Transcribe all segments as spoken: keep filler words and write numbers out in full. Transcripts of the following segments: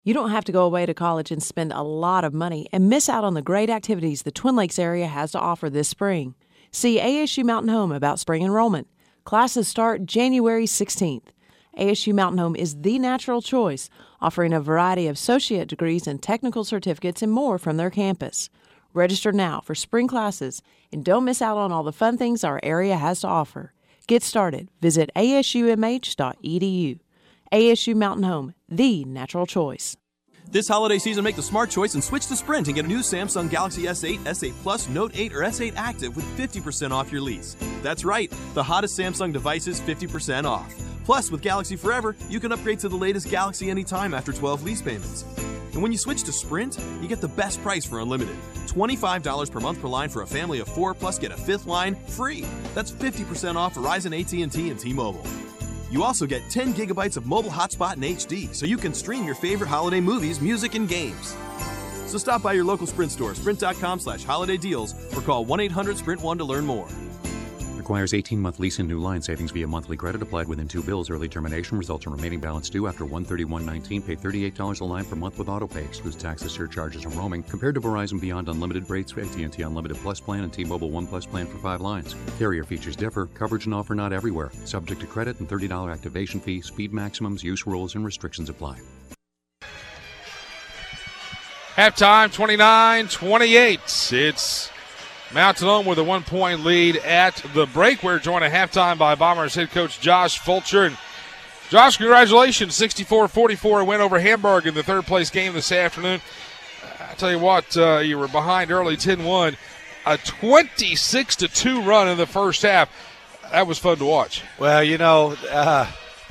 You don't have to go away to college and spend a lot of money and miss out on the great activities the Twin Lakes area has to offer this spring. See A S U Mountain Home about spring enrollment. Classes start January sixteenth. A S U Mountain Home is the natural choice, offering a variety of associate degrees and technical certificates and more from their campus. Register now for spring classes and don't miss out on all the fun things our area has to offer. Get started. Visit A S U M H dot E D U. A S U Mountain Home, the natural choice. This holiday season, make the smart choice and switch to Sprint and get a new Samsung Galaxy S eight, S eight Plus, Note eight, or S eight Active with fifty percent off your lease. That's right, the hottest Samsung devices fifty percent off. Plus, with Galaxy Forever, you can upgrade to the latest Galaxy anytime after twelve lease payments. And when you switch to Sprint, you get the best price for unlimited. twenty-five dollars per month per line for a family of four, plus get a fifth line free. That's fifty percent off Verizon, A T and T, and T-Mobile. You also get ten gigabytes of mobile hotspot in H D, so you can stream your favorite holiday movies, music, and games. So stop by your local Sprint store, sprint.com slash holiday deals, or call one eight hundred sprint one to learn more. Requires eighteen-month lease and new line savings via monthly credit applied within two bills. Early termination results in remaining balance due after one thirty-one nineteen. Pay thirty-eight dollars a line per month with autopay. Excludes taxes, surcharges, and roaming. Compared to Verizon Beyond Unlimited rates, A T and T Unlimited Plus plan, and T-Mobile One Plus plan for five lines. Carrier features differ. Coverage and offer not everywhere. Subject to credit and thirty dollars activation fee. Speed maximums, use rules, and restrictions apply. Halftime, twenty-nine twenty-eight. It's Mountain Home with a one-point lead at the break. We're joined at halftime by Bombers head coach Josh Fulcher. And Josh, congratulations, sixty-four forty-four win over Hamburg in the third-place game this afternoon. I tell you what, uh, you were behind early ten one. A twenty-six to two run in the first half. That was fun to watch. Well, you know, uh,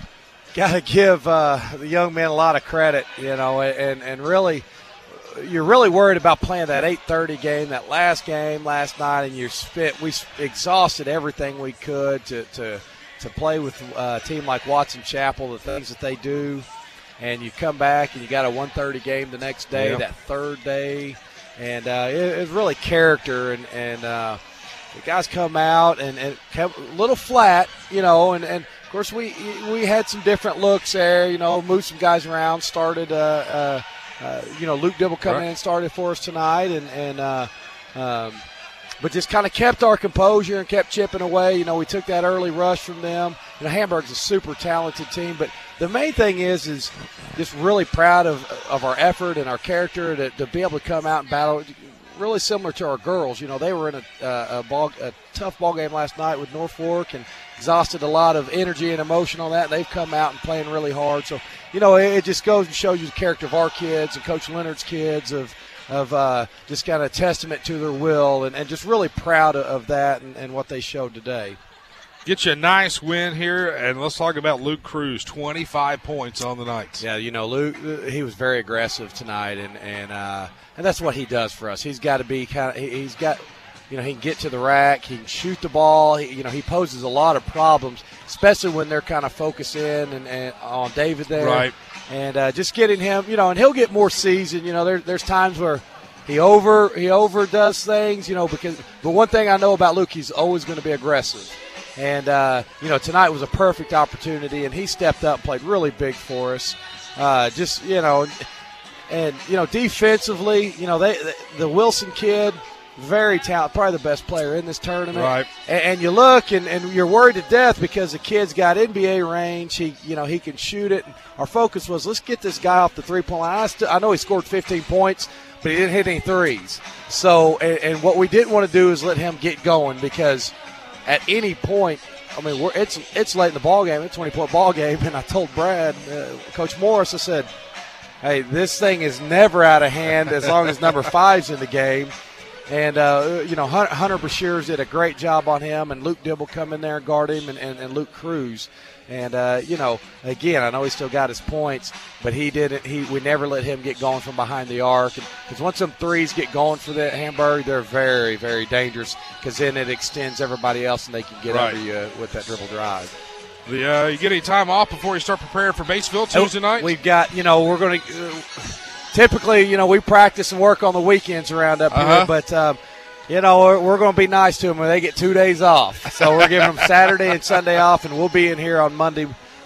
got to give uh, the young men a lot of credit, you know, and, and really – you're really worried about playing that eight thirty game, that last game last night, and you're spit. We exhausted everything we could to to, to play with a team like Watson Chapel, the things that they do, and you come back and you got a one thirty game the next day, yep. that third day, and uh, it, it's really character, and, and uh, the guys come out and, and come a little flat, you know, and, and of course we we had some different looks there, you know, moved some guys around, started uh, – uh, Uh, you know, Luke Dibble coming right. in and started for us tonight, and, and uh, um, but just kind of kept our composure and kept chipping away. You know, we took that early rush from them. You know, Hamburg's a super talented team, but the main thing is is just really proud of of our effort and our character to, to be able to come out and battle. Really similar to our girls. You know, they were in a, uh, a, ball, a tough ball game last night with Norfolk and exhausted a lot of energy and emotion on that. And they've come out and playing really hard. So, you know, it, it just goes and shows you the character of our kids and Coach Leonard's kids of of uh, just kind of testament to their will and, and just really proud of, of that and, and what they showed today. Get you a nice win here, and let's talk about Luke Cruz, twenty-five points on the night. Yeah, you know, Luke, he was very aggressive tonight, and and uh, and that's what he does for us. He's got to be kind of, he's got, you know, he can get to the rack, he can shoot the ball. He, you know, he poses a lot of problems, especially when they're kind of focused in and, and on David there. Right. And uh, just getting him, you know, and he'll get more seasoned. You know, there, there's times where he over he overdoes things, you know, because but one thing I know about Luke, he's always going to be aggressive. And, uh, you know, tonight was a perfect opportunity, and he stepped up, played really big for us. Uh, just, you know, and, you know, defensively, you know, they the Wilson kid, very talented, probably the best player in this tournament. Right. And, and you look, and, and you're worried to death because the kid's got N B A range. He, you know, he can shoot it. Our focus was, let's get this guy off the three-point line. I, st- I know he scored fifteen points, but he didn't hit any threes. So, and, and what we didn't want to do is let him get going because – at any point, I mean, we're, it's it's late in the ball game. It's a twenty-point ball game, and I told Brad, uh, Coach Morris, I said, hey, this thing is never out of hand as long as number five's in the game. And, uh, you know, Hunter Bashir did a great job on him, and Luke Dibble come in there and guard him, and, and, and Luke Cruz. And, uh, you know, again, I know he still got his points, but he didn't. He we never let him get going from behind the arc. Because once them threes get going for the Hamburg, they're very, very dangerous because then it extends everybody else and they can get right. under you with that dribble drive. The, uh, you get any time off before you start preparing for Batesville Tuesday night? We've got, you know, we're going to uh, – typically, you know, we practice and work on the weekends around up uh-huh. here, but um, – you know, we're, we're going to be nice to them when they get two days off. So we're giving them Saturday and Sunday off, and we'll be in here on Monday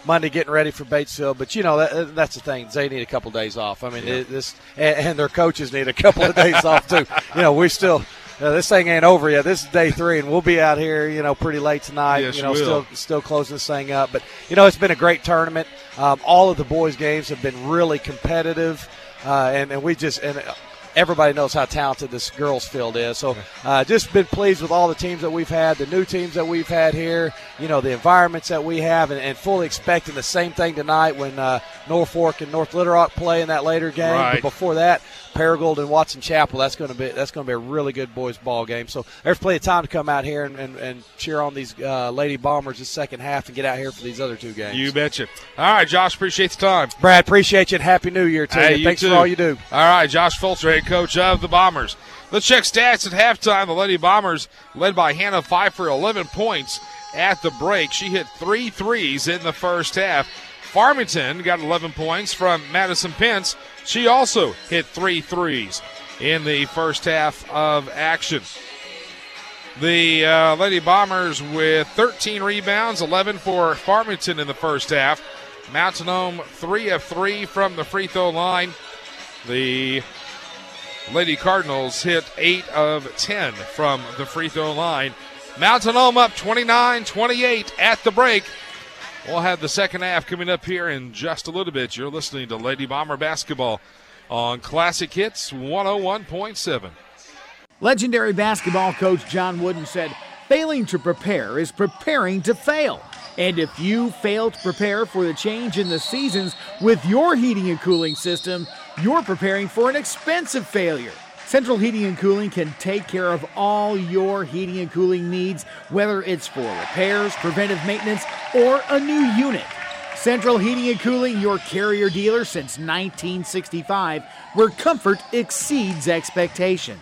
Monday getting ready for Batesville. But, you know, that, that's the thing. They need a couple days off. I mean, yeah. it, this and, and their coaches need a couple of days off, too. You know, we still uh, – this thing ain't over yet. This is day three, and we'll be out here, you know, pretty late tonight. Yes, you know, you will. still still closing this thing up. But, you know, it's been a great tournament. Um, all of the boys' games have been really competitive, uh, and, and we just – and everybody knows how talented this girls' field is. So uh, just been pleased with all the teams that we've had, the new teams that we've had here, you know, the environments that we have, and, and fully expecting the same thing tonight when uh, Norfolk and North Little Rock play in that later game. Right. But before that, Paragould and Watson Chapel, that's going to be that's going to be a really good boys' ball game. So there's plenty of time to come out here and, and, and cheer on these uh, Lady Bombers the second half and get out here for these other two games. You betcha. All right, Josh, appreciate the time. Brad, appreciate you, and Happy New Year to Hey, you. you Thanks too. for all you do. All right, Josh Fulcher, head coach of the Bombers. Let's check stats at halftime. The Lady Bombers led by Hannah Pfeiffer, eleven points at the break. She hit three threes in the first half. Farmington got eleven points from Madison Pence. She also hit three threes in the first half of action. The uh, Lady Bombers with thirteen rebounds, eleven for Farmington in the first half. Mountain Home three of three from the free throw line. The Lady Cardinals hit eight of ten from the free throw line. Mountain Home up twenty-nine twenty-eight at the break. We'll have the second half coming up here in just a little bit. You're listening to Lady Bomber Basketball on Classic Hits one oh one point seven. Legendary basketball coach John Wooden said, "Failing to prepare is preparing to fail." And if you fail to prepare for the change in the seasons with your heating and cooling system, you're preparing for an expensive failure. Central Heating and Cooling can take care of all your heating and cooling needs, whether it's for repairs, preventive maintenance, or a new unit. Central Heating and Cooling, your carrier dealer since nineteen sixty-five, where comfort exceeds expectations.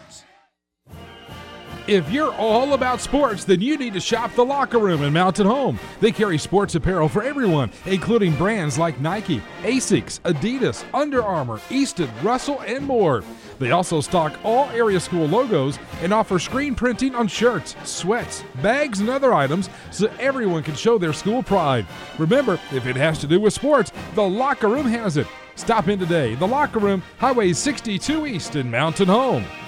If you're all about sports, then you need to shop The Locker Room in Mountain Home. They carry sports apparel for everyone, including brands like Nike, Asics, Adidas, Under Armour, Easton, Russell, and more. They also stock all area school logos and offer screen printing on shirts, sweats, bags, and other items so everyone can show their school pride. Remember, if it has to do with sports, The Locker Room has it. Stop in today. The Locker Room, Highway sixty-two East in Mountain Home.